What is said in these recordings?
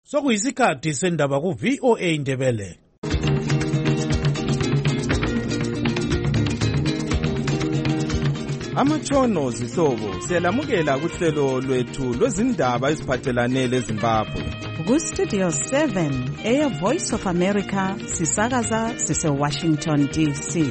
Sokuyisikhathi sendaba ku VOA Indebele. Amatshono zihlobo siyalamukela kuhlelo lwethu lwezindaba eziphathelane leZimbabwe. Ku-Studio 7 Air Voice of America sisakaza sise-Washington DC.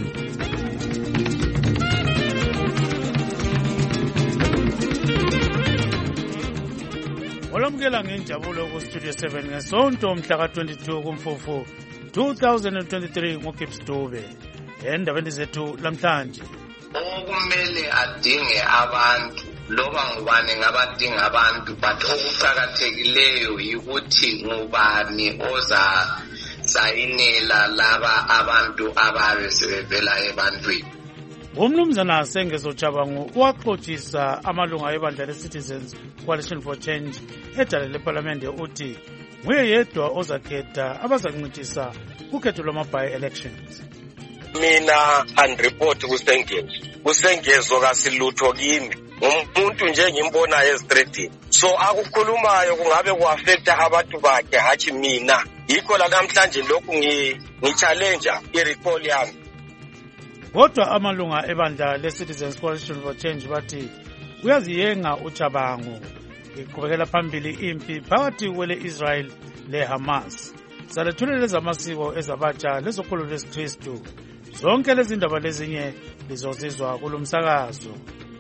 Olamukela ngenjabulo ku-Studio 7 ngesonto mhla ka-22 kuMfumfu 2023 nguGibbs Dube. Endabeni zethu lamhlanje. Okumele adinge abantu loba ngubani ngabadinga abantu but okuqhakathekileyo ukuthi ngubani oza sayinela laba abantu ababe sebevela ebantwini. Umnumzana Sengezo Chabangu waxoxisa amalunga ebandla le-Citizens Coalition for Change edale leParliament uthi nguye yedwa ozakhetha abazakuncitisa kukhetho lwama-by-elections. Mina andireport kusengezo kasilutho kimi umuntu nje ngimbona ezitredini so akukhulumayo kungabe kuaffecta abantu bakhe hathi mina yikho la namhlanje lokhu ngichallenge irecall yami. Kodwa amalunga ebandla le-Citizens Coalition for Change bathi uyaziyenga uChabangu iqhubekela phambili impi phakathi kwele-Israel le-Hamas. Salethulele zamasiko ezabatsha lezokholo lwesikristu. Zonke lezi ndaba lezinye lizozizwa kulomsakazo.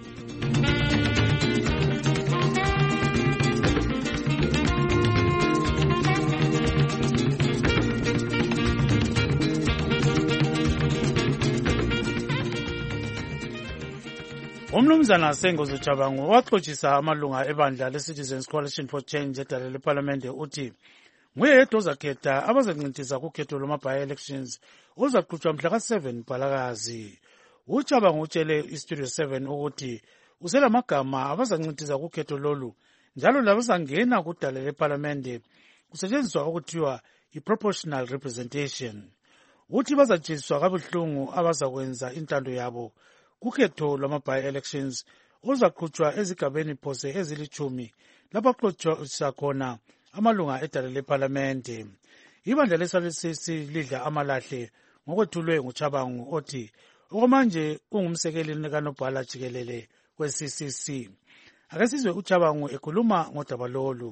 Umnumzana Sengezo Chabangu waxoxisa amalunga ebandla le-Citizens Coalition for Change edale leParliament uthi nguye yedwa ozakhetha abazakuncitisa kukhetho lwama-by-elections oluzaqhutshwa mhla ka-7 Mpalakazi. uChabangu utshele iStudio 7 ukuthi uselamagama abazakuncitisa kukhetho lolu njalo labazangena kudale leParliament kusetshenziswa okuthiwa i-proportional representation. Uthi bazatshiswa kabuhlungu abazakwenza intando yabo kukhetho lwama-by-elections oluzaqhutshwa ezigabeni phose ezilithumi lapho axoxisa khona amalunga edale leParliament. Ibandla le-SALCC lidla amalahle ngokwethulwe nguChabangu othi okwamanje ungumsekeli kanobhala jikelele kwe-CCC. Ake sizwe uChabangu ekhuluma ngodaba lolu.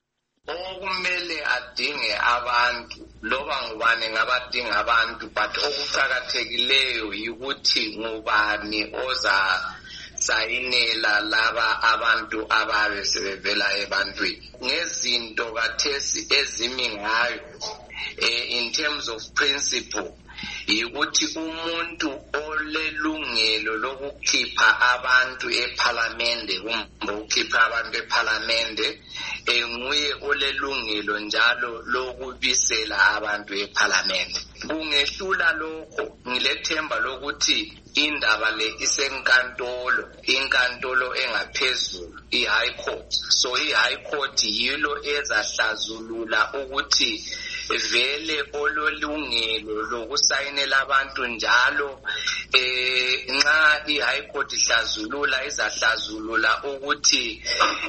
Okumele adinge abantu loba ngubani ngabadinga abantu but okuqhakathekileyo yikuthi ngubani oza sayinela laba abantu ababe sebevela ebantwini ngezinto kathesi ezimi ngayo in terms of principle yikuthi umuntu olelungelo lokukhipha abantu eParliament kumbe ukukhipha abantu eParliament nguye olelungelo njalo lokubisela abantu eParliament. Kungehlula lokho ngilethemba lokuthi indaba le isenkantolo inkantolo engaphezulu i-High Court. So i-High Court yilo ezahlazulula ukuthi vele ololungelo lokusayinela abantu njalo nxa i-High Court ihlazulula izahlazulula ukuthi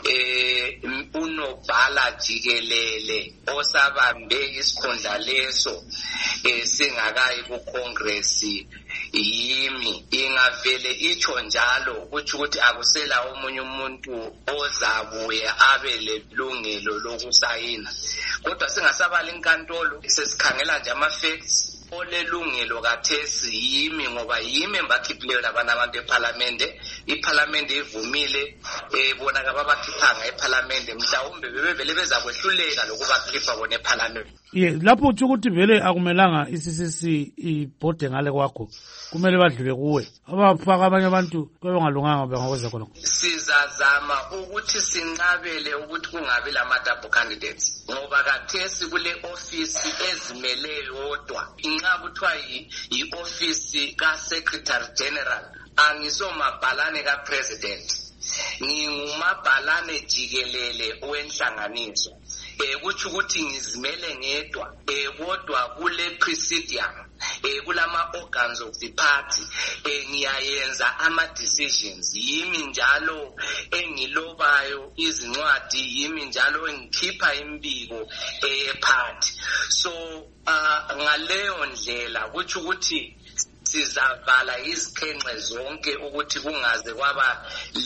unobhala jikelele osabambe isikhundla leso singakayi ku-Congress yimi ingavele itsho njalo kuthi ukuthi akusela omunye umuntu ozabuye abe lelungelo lokusayina. Kodwa singasabali inkantolo sesikhangela nje ama-facts olelungelo kathesi yimi ngoba yimi embakhiphileyo labantu eParliament. iParliament ivumile bona kababakhiphanga eParliament mhlawumbe bebevele bezakwehluleka lokubakhipha bona eParliament. Lapho uthi ukuthi vele akumelanga iCCC ibhode ngale kwakho kumele badlule kuwe abafaka abanye abantu bebangalunganga bengakwenza khona. Sizazama ukuthi sinqabele ukuthi kungabi lama-double candidates ngoba kathesi kule ofisi ezimele yodwa nxa kuthiwa yi-ofisi ka-Secretary General angisomabhalane ka-President ngingumabhalane jikelele wenhlanganiso. Kuthi ukuthi ngizimele ngedwa kodwa kule presidium kulama organs of the party ngiyayenza ama decisions, yimi njalo engilobayo izincwadi, yimi njalo engikhipha imbiko party. So ngaleyo ndlela kuthi ukuthi sizavala izikhenxe zonke ukuthi kungaze kwaba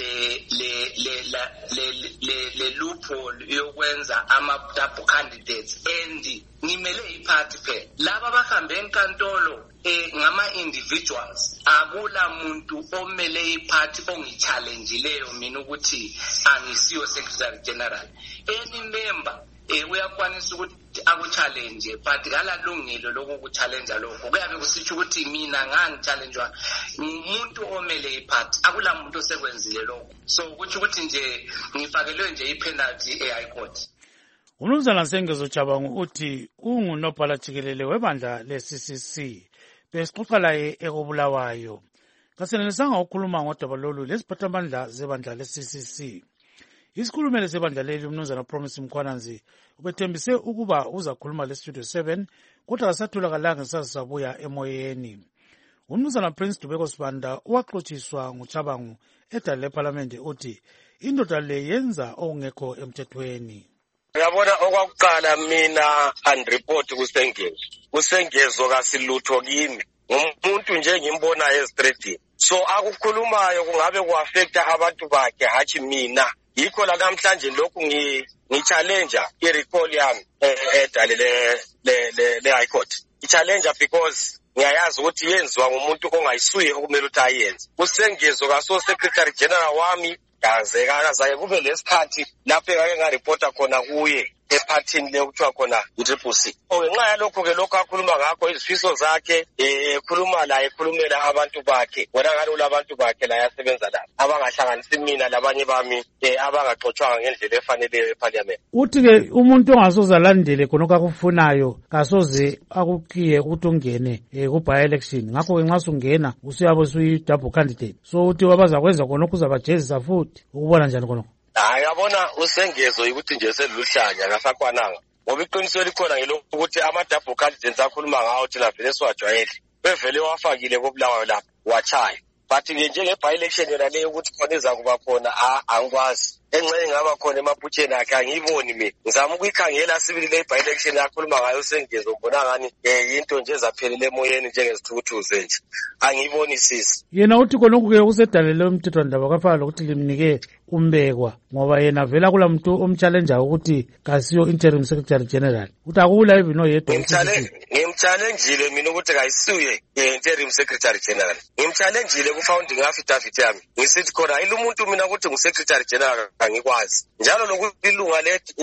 le loophole yokwenza ama double candidates. And ngimele iparty phela laba bahambe enkantolo ngama individuals, akula muntu omele iparty ongichallengejileyo mina ukuthi angisiyo secretary general. Any member uyakwanisa ukuthi akuchallenge, but kalalungelo lokuchallenge lokho kuyabe kusitsho ukuthi mina ngangichallengewa umuntu omele iparty, akula muntu osekwenzile lokho. So kuthi ukuthi nje ngifakelwe nje ipenalty eHigh Court. Umnumzana Sengezo Chabangu uthi ungunobhala jikelele webandla le-CCC besixoxa laye ekobulawayo. Kasenelisanga ukukhuluma ngodaba lolu lesiphathamandla zebandla le-CCC. Isikhulumeli sebandla leli umnumzana Promise Mkhwananzi ubethembise ukuba uzakhuluma le-Studio 7 kodwa kasatholakala sabuya emoyeni. Umnumzana Prince Dubeko Sibanda uwaxotshiswa nguChabangu edale leParliament uthi indoda le yenza okungekho emthethweni. Ngiyabona okwakuqala mina unreport kusengezo kasilutho kimi umuntu nje ngimbona estraight. So akukhulumayo kungabe kuaffecta abantu bakhe hathi mina. Yikho la namhlanje lokhu ngichallenge irecall yami edale le High Court. I-challenge because ngiyayazi ukuthi yenziwa ngumuntu ongayisuye okumele ukuthi ayenze. Kusengezo kaso secretary general wami kaze kube lesikhathi lapho engake ngareporta khona kuye ephathini le kuthiwa khona i-CCC. Ngenxa yalokho ke lokho akhuluma ngakho izifiso zakhe ekhuluma la ekhulumela abantu bakhe wona ngalo labantu bakhe la yasebenza la abangahlanganisi mina labanye bami abangaxoxwanga ngendlela efaneleyo eParliament. Uthi ke umuntu ongasoze alandele khonokho akufunayo kasoze akukhiye ukuthi ungene ku-by election. Ngakho ke nxa sungena usuyabe usuyi-double candidate. So uthi wabazakwenza khonokho uzabajezisa futhi ukubona njani khonokho? Yabona usengezo ukuthi nje seluluhlanya ngasakwananga. Ngoba iqiniso likhona ngelokho ukuthi ama-double candidates akhuluma ngawo thina vele siwajwayele. Bevele wafakile kobulawayo lapha wachaya. But njenge-by election yona leyo ukuthi khona izakuba khona angikwazi. Engxenye ngaba khona emaphutsheni akhe angiyiboni mina. Ngizama ukuyikhangela sibili le-by election akhuluma ngayo usengezo ngibona ngani yinto nje ezaphelele emoyeni njengezithukuthuze nje. Angiyibonisisi. Yena uthi khonokho-ke usedalele umthethwandaba kwafana lokuthi limnike umbekwa ngoba yena vela kula muntu omchallenja ukuthi kasiyo interim secretary general. Uthi akula even oyedwa. Ngimchallengeile mina ukuthi kayisuye interim secretary general. Ngimchallengeile ku-founding affidavit yami. Ngisithi khona ilumuntu mina ukuthi ngu-secretary general angikwazi. Njalo lokuthi ilunga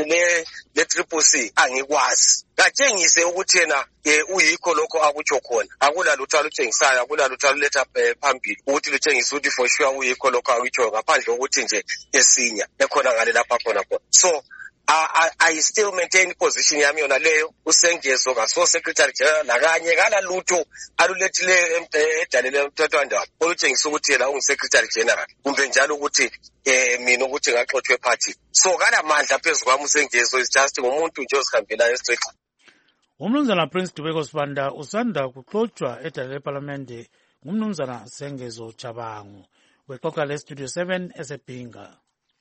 le-CCC angikwazi. Katshengise ukuthi yena uyikho lokho akutsho khona. Akula lutho alutshengisayo, akula lutho aluletha phambili ukuthi lutshengise ukuthi for sure uyikho lokho akutsho ngaphandle ukuthi nje esinya ekhona ngale lapha khona. So I still maintain position yami yona leyo. Usengezo kaso secretary general nakanye kala lutho alulethile edalele umthethwandaba olutshengisa ukuthi yena ungu-secretary general kumbe njalo ukuthi mina ukuthi ngaxoxwe party. So kana mandla phezu kwami usengezo is just ngumuntu nje ozihambelayo straight. Umnumzana Prince Dubeko Sibanda usanda kuxoxwa edale leParliament ngumnumzana Sengezo Chabangu wexoxa le-Studio 7 eseBhinga.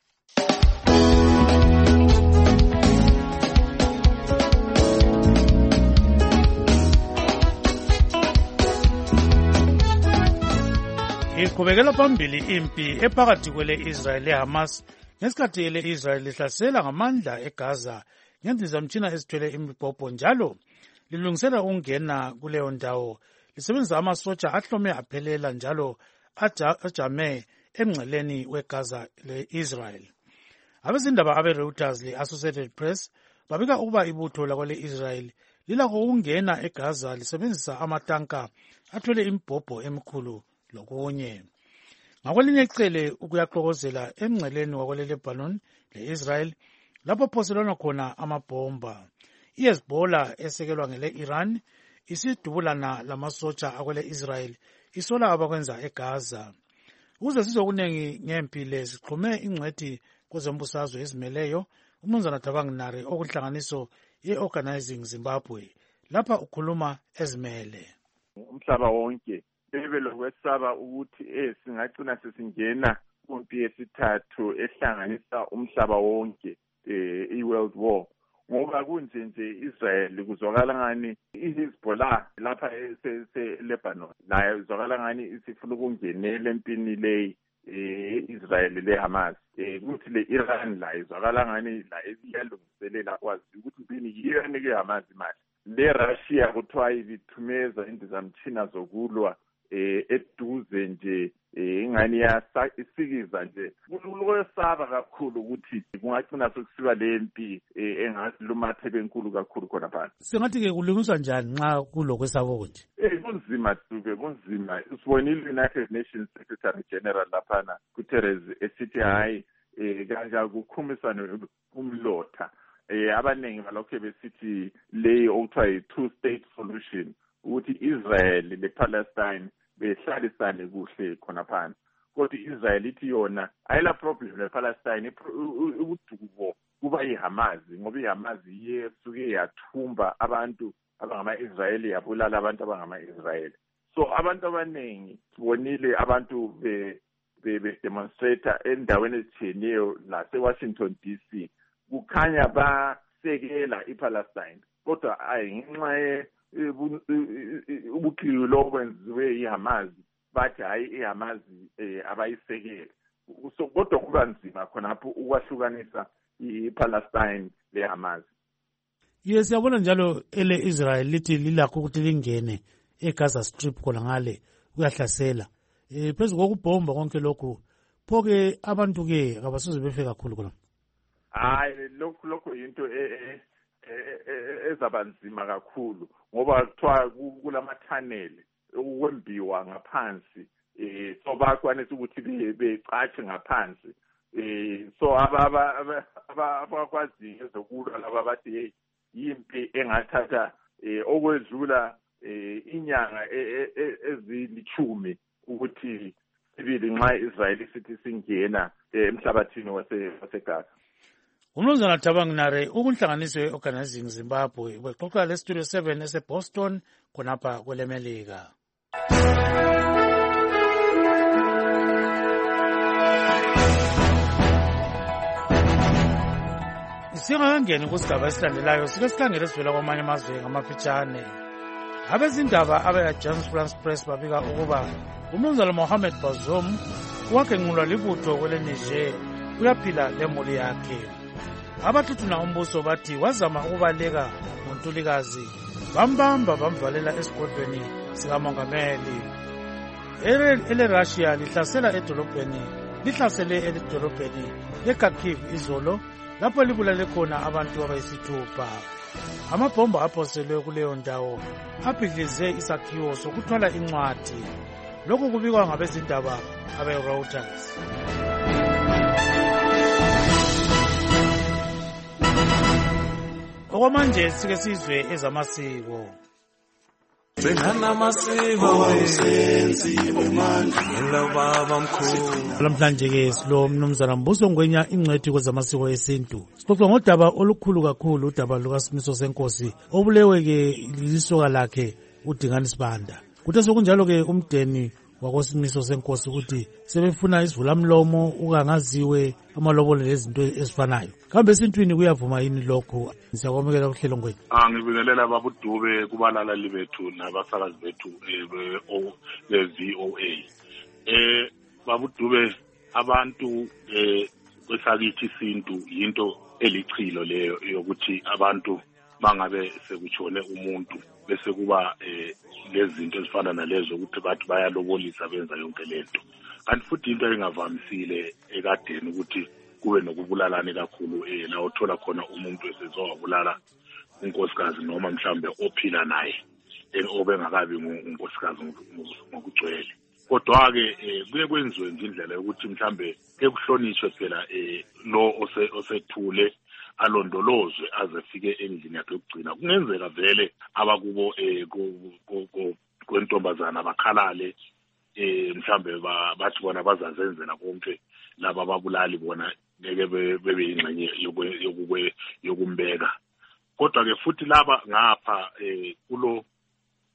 Iqhubekela phambili impi ephakathi kwele-Israel leHamas ngesikhathi ele-Israel lihlasela ngamandla eGaza ngendizamtshina ezithwele imibhobho njalo lilungisela ukungena kuleyo ndawo lisebenzisa amasotsha ahlome aphelela njalo ajame emngceleni weGaza le-Israel. Abezindaba abe-Reuters le-Associated Press babika ukuba ibutho lakwele-Israel lilakho ukungena eGaza lisebenzisa amatanka athwele imibhobho emikhulu lokunye. Ngakwelinye icele ukuyaxokozela emngceleni wakwele-Lebanon le-Israel lapho phoselwana khona amabhomba. IHezbollah esekelwa ngele-Iran isidubulana lamasotsha akwele-Israel isola abakwenza eGaza. Ukuze sizokuningi ngempi le sixhume ingcwethi kwezembusazwe ezimeleyo umnumzana Thabang Nare okunhlanganiso ye-Organizing Zimbabwe lapha ukhuluma ezimele. umhlaba wonke bebe lokwesaba ukuthi singagcina sesingena kumpi yesithathu ehlanganisa umhlaba wonke i-World War. Ngoba kunje Israel kuzwakala ngani iHezbollah lapha eSe-Lebanon nayo kuzwakala ngani isifuna ukungenela empini le Israel le Hamas. Kuthi le Iran la izwakala ngani la iyalungiselela kwazi ukuthi impini i-Iran ke Hamas imali. Le Russia kuthiwa ibithumeza indizamtshina zokulwa eduze nje ingani isikiza nje kulokesaba kakhulu ukuthi kungagcina sokusiba lempi engasilumathe benkulu kakhulu khona phansi. Singathi ke kulungiswa njani nxa kulokwesaba ukuthi kunzima Dube kunzima. Sibonile United Nations Secretary General laphana Guterres esithi hayi kanja kukhumisana umlotha abaningi balokho besithi le okuthiwa yi-two-state solution ukuthi Israel le-Palestine behlalisane kuhle khona phansi. Kodwa Israel ithi yona ayila problem le-Palestine ubudubo kuba iHamas ngoba iHamas yesuke yathumba abantu abangama-Israyeli yabulala abantu abangama-Israyeli. So abantu abaningi sibonile abantu be-demonstrate endaweni ezitshiyeneyo lase-Washington DC kukhanya basekela iPalestine kodwa ngenxa ubuqili lokwenziwe iHamas bathi hayi iHamas abayisekeli. So kodwa kuba nzima khonapho ukwahlukanisa iPalestine leHamas. Yes, siyabona njalo Israel lithi lilakho ukuthi lingene eGaza Strip khona ngale kuyahlasela. Phezu kokubhomba konke lokhu phoke abantu ke abasoze befe kakhulu khona. Hayi lokho into ezabanzima kakhulu ngoba kuthiwa kulamathanele ukwembiwa ngaphansi so bakwanisa ukuthi becatshe ngaphansi so abakwazi ezokulwa laba bathi yimpi engathatha okwedlula inyanga ezilithumi ukuthi sibili nxa Israel sithi singena emhlabathini waseGaza. Umnumzana Thabang Nare ukunhlanganiso ye-Organizing Zimbabwe bexoxa le-Studio 7 ese-Boston khonapha kwelemelika. Singakangeni kusigaba esilandelayo sike sikhangele sivela kwamanye amazwe ngamafitshane. Abezindaba abe-Agence France Press babika ukuba umnumzana Mohamed Bazoum wagenqulwa libutho kwele-Niger uyaphila lemuli yakhe. Abathuthuna umbuso bathi wazama ukubaleka ngontulikazi bambamba bamvalela esigodlweni sikamongameli. Ele-Russia lihlasele edolobheni le-Kharkiv izolo lapho libulale khona abantu abayisithupha. Amabhomba aphoselwe kuleyo ndawo abhidlize isakhiwo sokuthwala incwadi. Lokhu kubikwa ngabezindaba abe-Reuters. Okwamanje sike sizwe ezamasiko. Namhlanje ke silo mnumzana Mbuso Ngwenya ingcwethi kwezamasiko esintu. Sixoxa ngodaba olukhulu kakhulu udaba lukaSimiso Senkosi obulewe ke lisoka lakhe uDingani Sibanda. Kuthe sokunjalo ke umdeni wakoSimiso Senkosi ukuthi sebefuna isivulamlomo ukangaziwe amalobolo lezinto ezifanayo. Kambe esintwini kuyavuma yini lokho? Siyakwamukela kuhlelo Ngwenya. Ngibingelela babudube kubalalali bethu nabasakazi bethu be-VOA. Babudube abantu kwesakithi isintu yinto elichilo leyo yokuthi abantu bangabe sekutshone umuntu bese kuba lezinto ezifana nalezo ukuthi bathi bayalobolisa benza yonke lento. Kanti futhi into engavamisile ekadeni ukuthi kube nokubulalana kakhulu la uthola khona umuntu esezowabulala unkosikazi noma mhlambe ophila naye obengakabi unkosikazi ngokugcwele. Kodwa-ke kuye kwenziwe indlela yokuthi mhlambe ekuhlonishwe phela lo osethule alondolozwe aze fike endlini yakhe yokugcina. Kungenzeka vele abakubo kwentombazana bakhalale mhlambe bathi bona bazazenzela konke laba babulali bona ngeke bebe ingxenye yokumbeka. Kodwa ke futhi laba ngapha kulo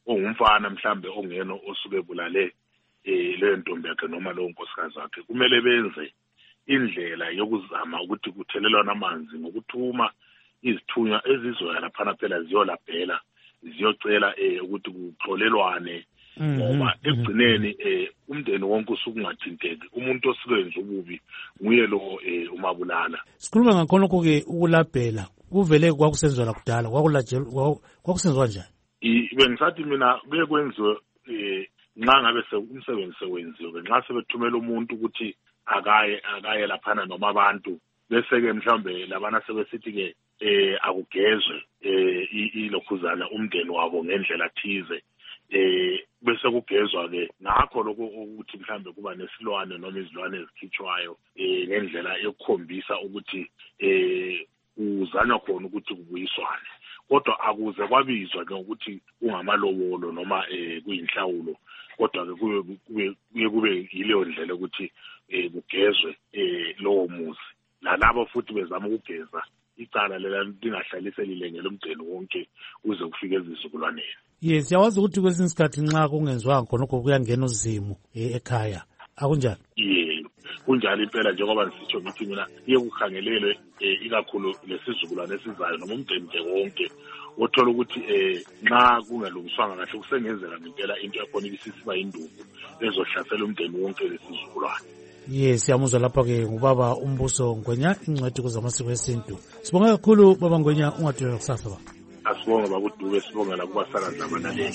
ongumfana mhlambe ongeno osuke bulale leyo ntombi yakhe noma lowo nkosikazi wakhe kumele benze indlela yokuzama ukuthi kuthelelwana amanzi ngokuthuma izithunywa ezizoya laphana phela ziyolabhela ziyocela ukuthi kuxolelwane ngoba ekugcineni umndeni wonke usukungathinteki umuntu osikwenza ububi nguye lo umabulala. Sikhuluma ngakhonokho-ke ukulabhela kuvele kwakusenziwa kudala kwakusenziwa njani? Bengisathi mina kuye kwenziwe nxa ngabe umsebenzi sewenziwe nxa sebethumela umuntu ukuthi akaye laphana noma abantu bese-ke mhlawumbe labana sebesithi-ke akugezwe ilokhuzana umndeni wabo ngendlela thize bese kugezwa-ke ngakho lokho ukuthi mhlawumbe kuba nesilwane noma izilwane ezikhitshwayo ngendlela yokukhombisa ukuthi kuzanywa khona ukuthi kubuyiswane kodwa akuze kwabizwa-ke ukuthi kungamalobolo noma kuyinhlawulo kodwa-ke kube yileyo ndlela ukuthi kugezwe lowo muzi nalabo futhi bezama ukugeza icala lela lingahlaliselile lomndeni wonke kuze kufike ezizukulwaneni. Yes, siyawazi ukuthi kwesinye isikhathi nxa kungenziwanga khonokho kuyangena uzimu ekhaya akunjalo? Kunjalo impela njengoba ngisitsho ngithi mina iye kukhangelelwe ikakhulu lesizukulwane esizayo noma umndeni nje wonke othola ukuthi nxa kungalungiswanga kahle kusengenzeka ngempela into yakhona ibisisiba induku ezohlasela umndeni wonke lesizukulwane. Yes, siyamuzwa lapha-ke ngubaba uMbuso Ngwenya ingcwethi kuzamasiko esintu. Sibonga kakhulu baba Ngwenya, ungadulelwa kusasa ba. Asibonga bakuDube, sibonga nakubasakazi abalaleli.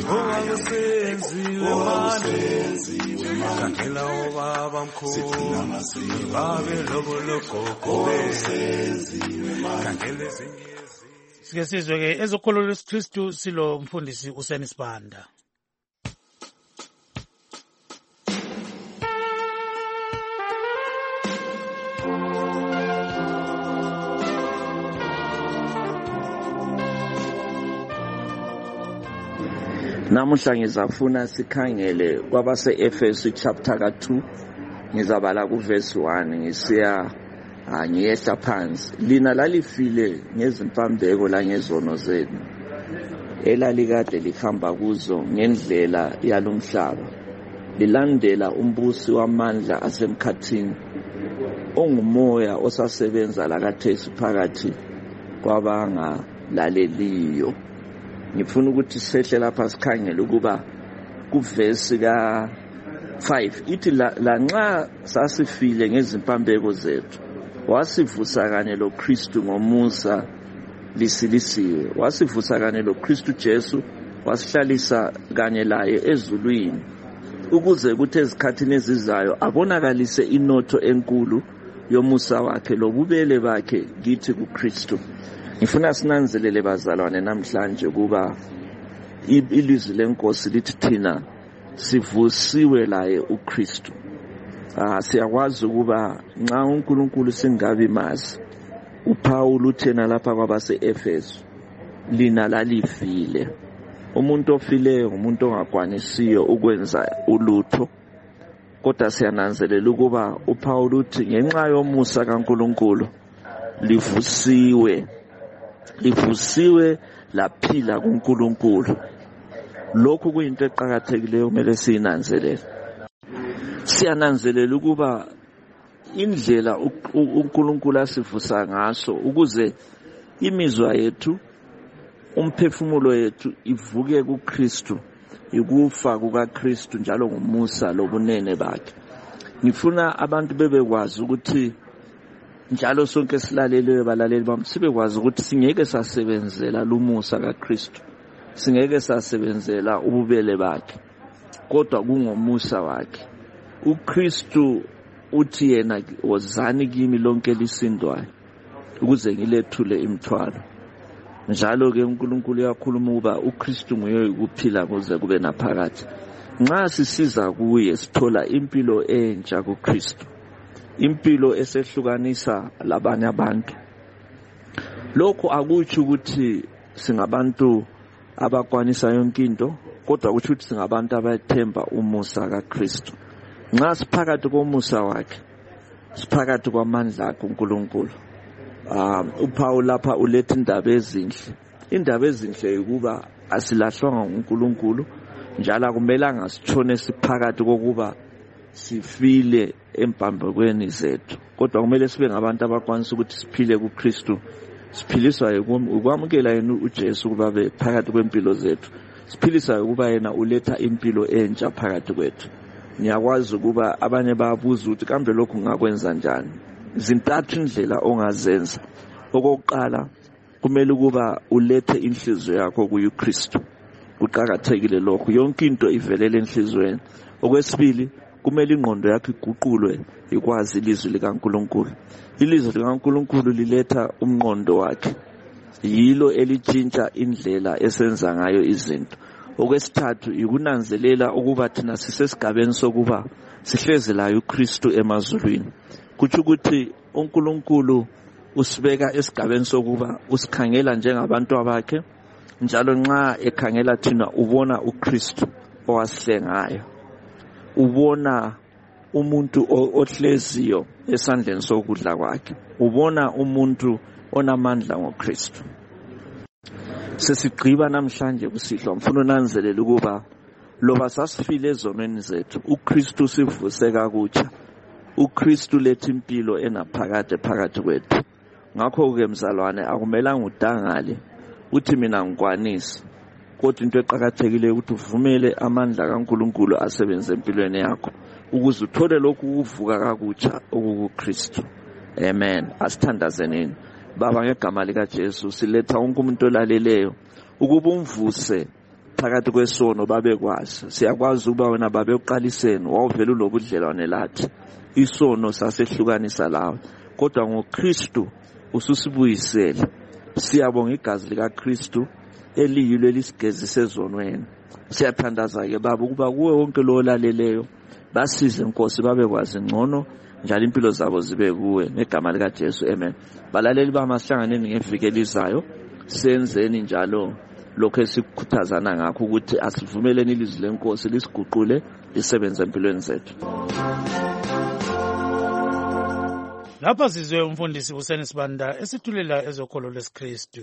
Sike sizwe-ke ezokholo lwesikristu silo mfundisi uSeni Sibanda. Namuhla ngizafuna sikhangele kwabase-Efesu chapter ka-2 ngizabala kuverse 1 ngisiya ngiyehla phansi. Lina lalifile ngezimpambeko langezono zenu elalikade lihamba kuzo ngendlela yalomhlaba lilandela umbusi wamandla asemkhathini ongumoya osasebenza lakathesi phakathi kwabangalaleliyo. Ngifuna ukuthi sehle lapha sikhangele ukuba kuverse ka-5 ithi lanxa sasifile ngezimpambeko zethu wasivusa kanye lo Kristu ngomusa lisilisiwe, wasivusa kanye lo Kristu Jesu wasihlalisa kanye laye ezulwini ukuze kuthi ezikhathini ezizayo abonakalise inotho enkulu yomusa wakhe lobubele bakhe kithi kuKristu. Ngifuna sinanzelele bazalwane namhlanje kuba ilizwi lenkosi lithi thina sivusiwe laye uKristu. Siyakwazi ukuba nxa uNkulunkulu singabi mazi uPaul uthena lapha kwabase-Efesu lina lalifile. Umuntu ofileyo umuntu ongakwanisiyo ukwenza ulutho kodwa siyananzelela ukuba uPaul uthi ngenxa yomusa kaNkulunkulu livusiwe laphila kuNkulunkulu. Lokhu kuyinto eqhakathekileyo kumele siyinanzelele. Siyananzelela ukuba indlela uNkulunkulu asivusa ngaso ukuze imizwa yethu umphefumulo yethu ivuke kuKristu, ikufa kukaKristu njalo ngumusa lobunene bakhe. Ngifuna abantu bebekwazi ukuthi njalo sonke silaleleyo balaleli bami sibekwazi ukuthi singeke sasebenzela lumusa kaKristu, singeke sasebenzela ububele bakhe kodwa kungomusa wakhe. uKristu uthi yena wozani kimi lonke lisindwayo ukuze ngilethule imithwalo. Njalo ke uNkulunkulu uyakhuluma ukuba uKristu nguye ukuphila kuze kube naphakade. Nxa sisiza kuye sithola impilo entsha kuKristu, impilo esehlukanisa labanye abantu. Lokho akutsho ukuthi singabantu abakwanisa yonke into kodwa ukuthi singabantu abathemba umusa kaKristu. Nxa siphakathi komusa wakhe siphakathi kwamandla akhe uNkulunkulu. uPaul lapha uletha indaba ezinhle. Indaba ezinhle ukuba asilahlwanga uNkulunkulu, njalo akumelanga sitshone siphakathi kokuba sifile empambekweni zethu, kodwa kumele sibe ngabantu abakwanisa ukuthi siphile kuKristu. Siphiliswa ukwamukela yena uJesu ukuba be phakathi kwempilo zethu, siphiliswa ukuba yena uletha impilo entsha phakathi kwethu. Ngiyakwazi ukuba abanye bayabuza ukuthi kambe lokhu ngakwenza njani. Zintathu indlela ongazenza. Okokuqala, kumele ukuba ulethe inhliziyo yakho kuKristu. Kuqhakathekile lokho, yonke into ivelele enhlizweni. Okwesibili, kumele ingqondo yakho iguqulwe ikwazi ilizwi likaNkulunkulu. Ilizwi likaNkulunkulu liletha umqondo wakhe, yilo elitshintsha indlela esenza ngayo izinto. Okwesithathu, ikunanzelela ukuba thina sisesigabeni sokuba sihlezi layo uKristu emazulwini. Kutsho ukuthi uNkulunkulu usibeka esigabeni sokuba usikhangela njengabantu abakhe, njalo nxa ekhangela thina ubona uKristu owasihlengayo, ubona umuntu ohleziyo esandleni sokudla kwakhe, ubona umuntu onamandla ngoKristu. Sesigqiba namhlanje kusihlwa, mfuna unanzelela ukuba loba sasifile ezonweni zethu, uKristu sivuse kakutsha. uKristu letha impilo enaphakade phakathi kwethu. Ngakho-ke mzalwane, akumelanga udangale uthi mina ngikwanisa, kodwa into eqhakathekile ukuthi uvumele amandla kaNkulunkulu asebenze empilweni yakho ukuze uthole lokhu ukuvuka kakutsha okuKristu. Amen. Asithandazeni. Baba, ngegama likaJesu siletha wonke umuntu olaleleyo ukuba umvuse phakathi kwesono babekwazi. Siyakwazi ukuba wena babe uqaliseni wawuvela ulobudlelwane lathi. Isono sasehlukanisa lawe, kodwa ngoKristu ususibuyisele. Siyabonga igazi likaKristu eliyilo elisigezisa ezonweni. Siyathandaza ke Baba ukuba kuwe wonke lo olaleleyo basize Nkosi babekwazi ngcono njalo impilo zabo zibe kuwe ngegama likaJesu. Amen. Balaleli bamasihlanganeni ngeviki elizayo senzeni njalo lokho esikhuthazana ngakho ukuthi asivumeleni ilizwi leNkosi lisiguqule lisebenze empilweni zethu. Lapha sizwe umfundisi Hussein Sibanda esithulela ezokholo lesiKristu.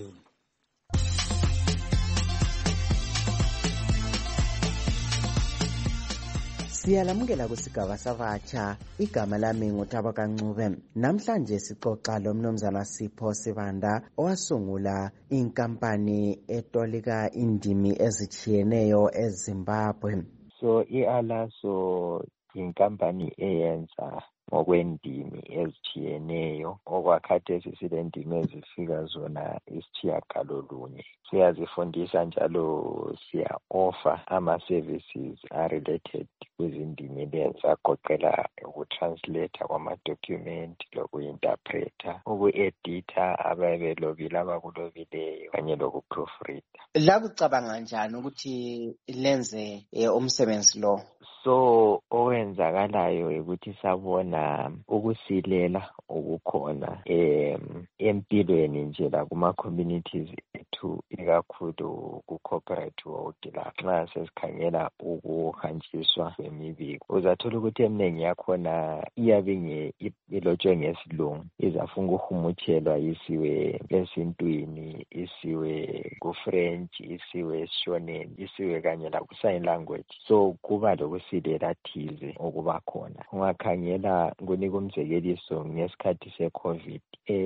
Siyalamukela kusigaba sabatsha. Igama lami nguThabo Kancube. Namhlanje sixoxa lomnumzana Sipho Sibanda owasungula inkampani etolika indimi ezitshiyeneyo eZimbabwe. So iAlaso inkampani eyenza ngokwendimi ezitshiyeneyo, okwakhathesi silendimi ezifika zona isitshiyagalolunye. Siyazifundisa njalo siya-offer ama-services are-related kwizindimi lezi, agoqela ukutranslator kwama-document, loku-interpreter, uku-editha ababelobile abakulobileyo, kanye loku-proofreader. Lakucabanga njani ukuthi lenze umsebenzi lo? So owenzakalayo ukuthi sabona ukusilela okukhona empilweni nje la kuma-communities ethu, ikakhulu ku-corporate world la. Nxa sesikhangela ukuhanjiswa kwemibiko, uzathola ukuthi eminingi yakhona iyabe ilotshwe ngesilungu, izafuna ukuhumutshelwa isiwe esintwini, isiwe ku-French, isiwe esishoneni, isiwe kanye laku-sign language. So kuba lokusilela thize okuba khona. Ungakhangela kunika umzekeliso ngesikhathi se-COVID,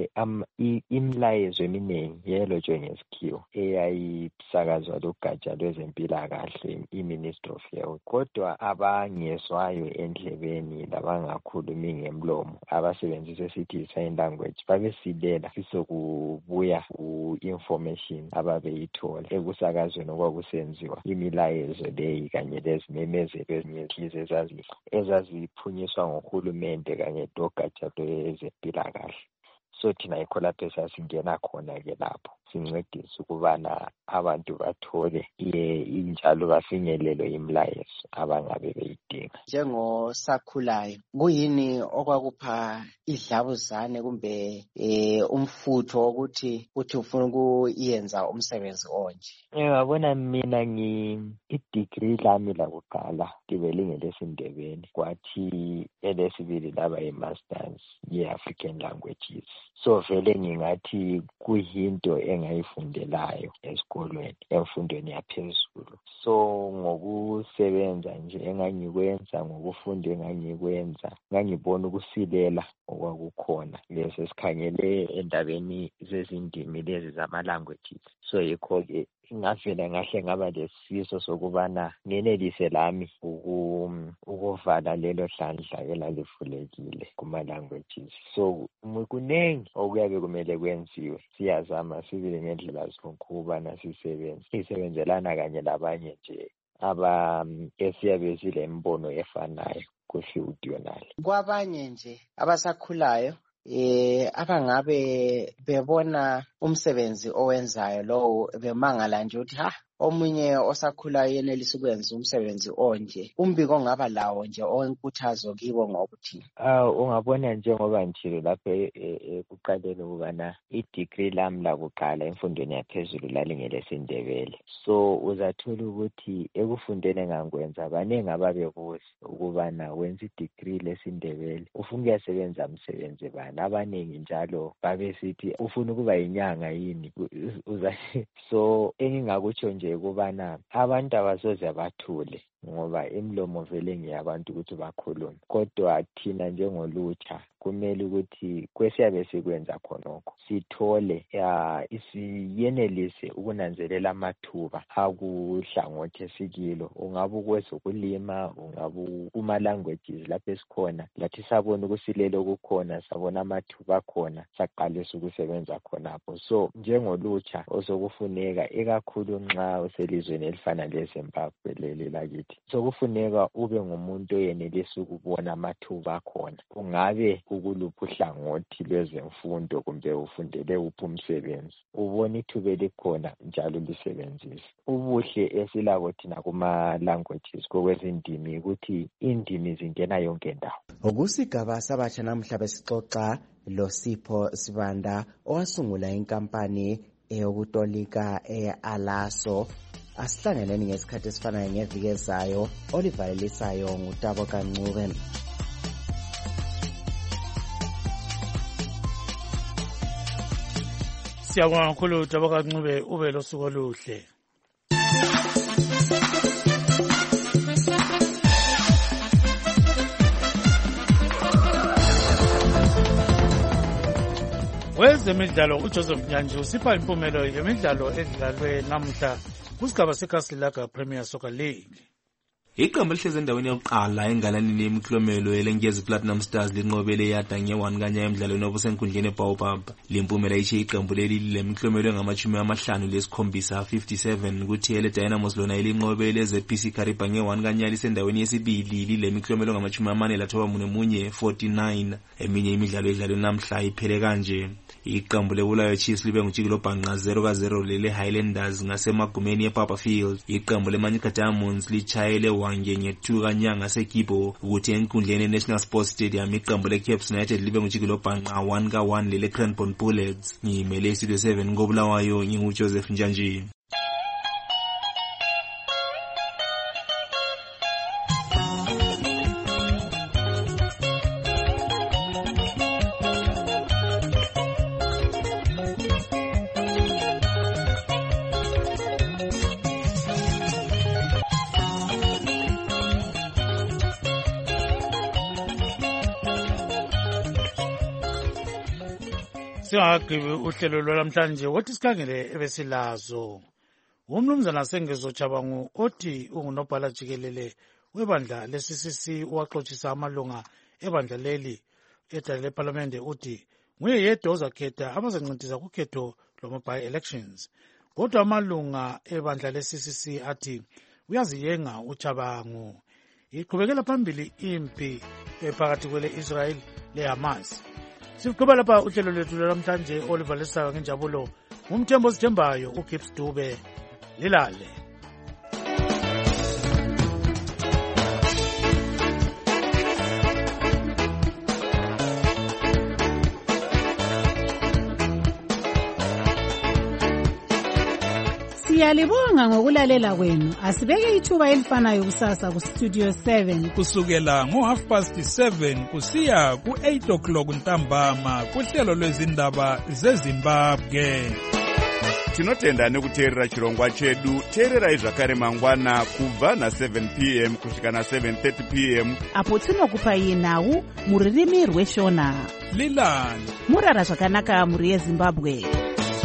imilayezo eminingi yelotshwe ngesikhiwa eyayisakazwa lugatsha lwezempilakahle, i-Ministry of Health, kodwa abangezwayo endlebeni labangakhulumi ngemlomo, abasebenzisa esithi sign language, babesilela sisokubuya ku-information ababeyithola ekusakazweni okwakusenziwa imilayezo leyi kanye lezimemezelo ezithize ezaziphunyiswa nguhulumende kanye logatsha lwezempilakahle. So thina yikho lapho esasingena khona-ke lapho sincedisa ukubana abantu bathole injalo bafinyelelwe imilayezo abangabe beyidinga. Njengosakhulayo, kuyini okwakupha idlabuzane kumbe umfutho wokuthi ufuna ukuyenza umsebenzi onje? Ngiyabona mina i-degree lami lakuqala libe lingelesindebeni, kwathi elesibili laba yi-masters ye-African languages. So vele ngingathi kuyinto engayifundelayo esikolweni emfundweni yaphezulu. So ngokusebenza nje engangikwenza, ngokufunda engangikwenza, ngangibona ukusilela okwakukhona lesi sikhangele endabeni zezindimi lezi zama-languages. So yikho-ke ngavela ngahle ngaba lesifiso sokubana ngenelise lami ukuvala lelo hlandla elalivulekile kuma-languages. So kunengi okuyabe kumele kwenziwe. Siyazama sibile ngendlela zonke ukubana sisebenzelana kanye labanye nje esiyabe silembono efanayo ku-field yonale. Kwabanye nje abasakhulayo abangabe bebona umsebenzi owenzayo lowo bemangala nje ukuthi omunye osakhulayo yenelisa ukwenza umsebenzi onje, umbiko ongaba lawo nje owenkuthazo kibo ngokuthi ungabona njengoba ngitshilo lapho ekuqaleni ukubana i-degree lami lakuqala emfundweni yaphezulu lalingelesindebele. So uzathola ukuthi ekufundeni engangikwenza baningi ababebuza ukubana wenza i-degree lesindebele ufuna ukuyasebenza msebenzi bani. Abaningi njalo babesithi ufuna ukuba yinyanga yini. So engingakutsho nje ukubana abantu abasoze bathule ngoba imlomo vele ngiyabantu ukuthi bakhulume, kodwa thina njengolutsha kumele ukuthi kwesiyabe sikwenza khonokho sithole siyenelise ukunanzelela amathuba akuhlangothi esikilo. Ungabe ukwezokulima, ungabe kuma-languages lapho esikhona lathi sabona ukusilela okukhona, sabona amathuba akhona, saqalisa ukusebenza khonapho. So njengolutsha osokufuneka ikakhulu nxa uselizweni elifana leZimbabwe leli lakithi, sokufuneka ube ngumuntu oyenelisa ukubona amathuba akhona. Ungabe kukuluphi uhlangothi lwezemfundo kumbe ufundele uphi umsebenzi, ubona ithuba elikhona njalo lisebenzise. Ubuhle esilako thina kuma-languages kokwezindimi ukuthi indimi zingena yonke ndawo. Okusigaba sabatsha namhla besixoxa loSipho Sibanda owasungula inkampani eyokutolika e-Alaso. Asihlanganeni ngesikhathi esifanayo ngeviki ezayo. Olivalelisayo nguTabo Kancube. Siyabonga kakhulu Tabo Kancube, ube losuku oluhle. Wezemidlalo uJoseph Nyanji usipha impumelo yemidlalo edlalwe namhla kusigaba seKasilaga Premier Soccer League. Iqembu lihleze endaweni yokuqala engalanini yemiklomelo elengezi Platinum Stars linqobele yada nge-1 kanya emidlalweni obusenkundleni eBaobab. Limpumela ishe iqembu leli lemiklomelo engama-57 57 kuthi ele Dynamos lona ilinqobele ZPC Kariba nge-1 kanya lisendaweni yesibili lilemiklomelo engama-49 49. Eminye imidlalo edlalwe namhla iphele kanje. Iqembu leBulawayo Chiefs libe ngujikelo bhanqa 0-0 lele Highlanders ngasemagumeni ePapa Field. Iqembu leManyika Diamonds lichayele wange nge-2 kanyanga seKibo ukuthi enkundleni eNational Sports Stadium iqembu leCaps United libe ngujikelo bhanqa 1-1 lele Cranbourne Bullets. Ngimele Studio 7 ngoBulawayo nginguJoseph Njanji. Singagqibi uhlelo lwamhlanje wothi sikhangele ebesilazo. Umnumzana Sengezo Chabangu othi ungunobhala jikelele webandla le-CCC waxoxisa amalunga ebandla leli edale leParlamente uthi nguye yedwa ozakhetha abazancintisa kukhetho lwama-by-elections. Kodwa amalunga ebandla le-CCC athi uyaziyenga uChabangu. Iqhubekela phambili impi phakathi kwele-Israel le-Hamas. Siqhubeka lapha uhlelo lwethu lwamhlanje olivalisayo ngenjabulo ngumthembo osithembayo uGibbs Dube. Lilale. Siyalibonga ngokulalela kwenu. Asibeke ithuba elifanayo kusasa kuStudio 7 kusukela ngo7:30 kusiya ku8 ntambama kuhlelo lwezindaba zeZimbabwe. Tinotenda nekuteerera chirongwa chedu. Teererai zvakare mangwana kubva na7 p.m. kusvika na7:30 p.m. apo tinokupai nhau muririmi rweshona. Lilani murara zvakanaka muri yeZimbabwe.